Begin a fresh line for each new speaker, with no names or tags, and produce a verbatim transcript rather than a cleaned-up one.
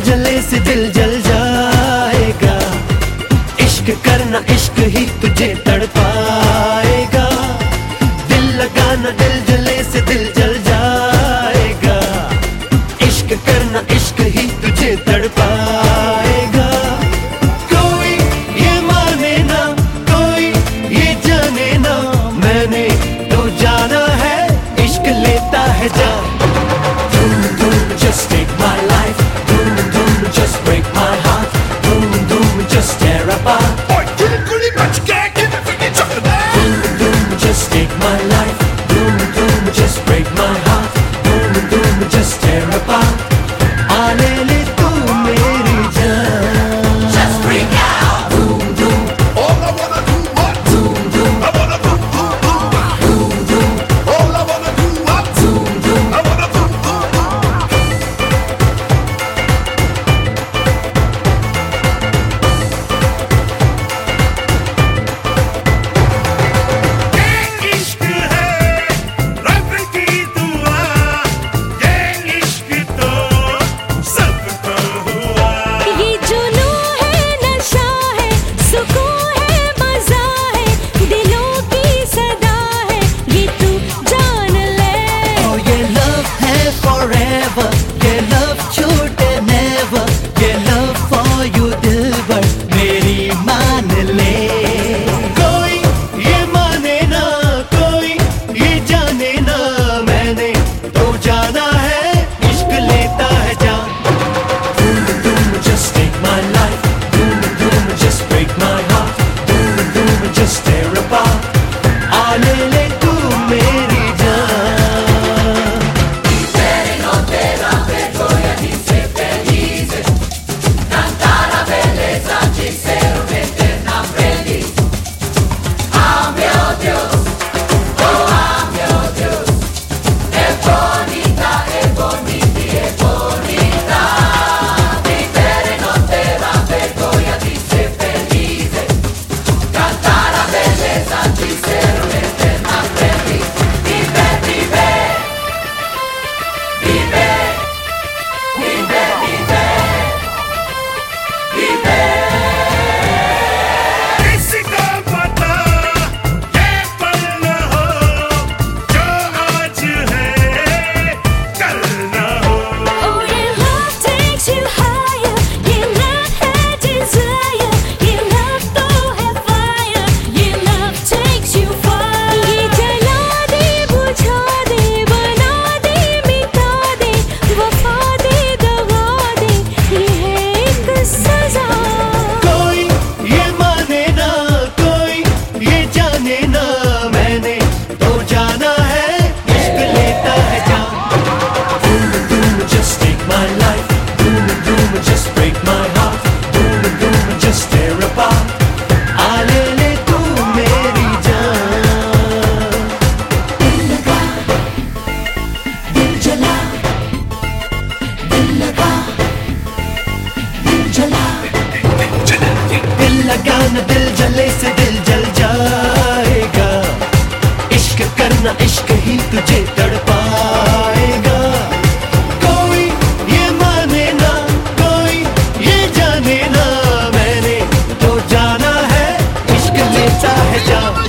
जले से दिल जल जाएगा। इश्क करना इश्क ही तुझे तड़पाएगा। दिल लगाना दिल जले से दिल जल जाएगा। इश्क करना इश्क ही तुझे तड़पाएगा। कोई ये माने ना, कोई ये जाने ना, मैंने तो जाना है इश्क लेता है जान। Doom doom just take my life, doom doom just break my heart, doom doom just tear apart. Boy, you really much can't get it when you talk about. Doom doom just take my life, doom doom just break my heart, doom doom just tear apart. आने ले तू मेरी जान, just break out. Doom doom, all I wanna do what? Doom doom, I wanna boom boom boom. Doom doom, all I wanna do what? Doom doom, I wanna boom boom boom.
इश्क है रब की दुआ, ये इश्क तो सबको हुआ।
ये जुनून है, नशा है, सुकून है, मजा है, दिलों की सदा है, ये तू जान ले।
Oh, ये love है forever, ये love छूटे never, ये love for you दिलबर मेरी मान ले। कोई ये माने ना, कोई ये जाने ना, मैंने तो जाना है इश्क लेता है जान। Doom doom just take my life, doom doom just break my heart, doom doom just tear apart. आने ले तू मेरी जान।
किसको पता ये पल न हो, जो आज है कल न हो।
Oh, your love takes you higher, ये love है desire, ये love तो है fire, ये love takes you far. ये जला दे, बुझा दे, बना दे, मिटा दे, वफा दे, दगा दे, ये है एक सजा।
कोई ये माने ना, कोई ये जाने ना, मैंने तो जाना है इश्क लेता है जान। Doom doom just take my life, doom doom just break my heart, doom doom just tear apart. आने ले तू मेरी जान। दिल लगा, दिल जला, दिल लगा, दिल जला। दिल लगाना दिल जले से दिल जल जाएगा। इश्क करना इश्क ही तुझे तड़पाएगा। कोई ये माने ना, कोई ये जाने ना, मैंने तो जाना है इश्क लेता है जान।